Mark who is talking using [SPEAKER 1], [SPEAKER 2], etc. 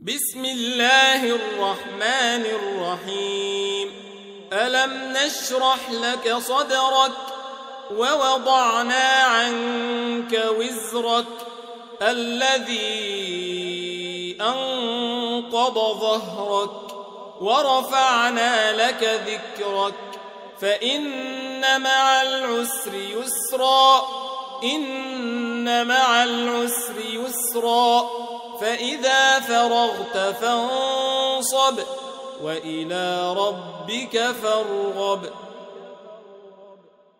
[SPEAKER 1] بسم الله الرحمن الرحيم. ألم نشرح لك صدرك ووضعنا عنك وزرك الذي أنقض ظهرك ورفعنا لك ذكرك فإن مع العسر يسرا إن مع العسر يسرا فإذا فرغت فانصب وإلى ربك فارغب.